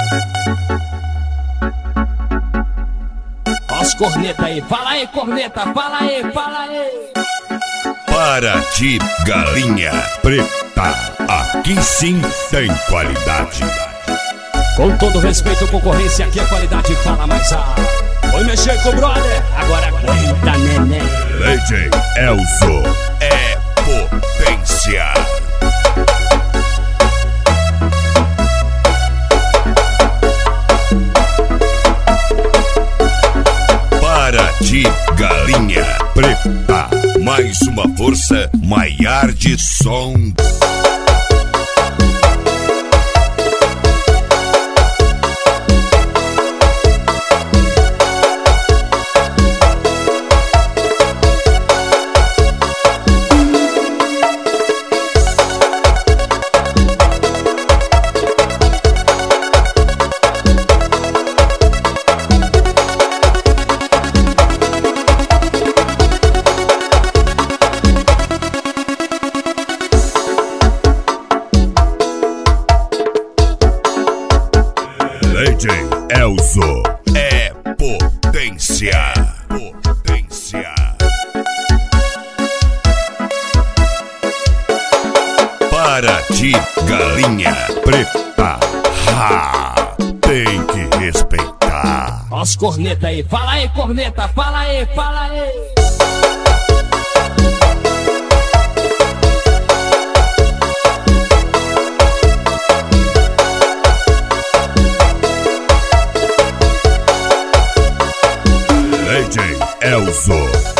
Os corneta aí, fala aí, corneta, fala aí, fala aí. Para ti, galinha preta, aqui sim tem qualidade. Com todo respeito, concorrência, aqui a qualidade fala mais alto. Foi mexer com o brother, agora aguenta, neném. DJ Elzo é potência. Para ti, galinha preta, mais uma força maior de som. DJ Elzo é potência. Potência. Para ti, galinha preta, tem que respeitar. Os corneta aí, fala aí, corneta, fala aí, fala aí. DJ Elzo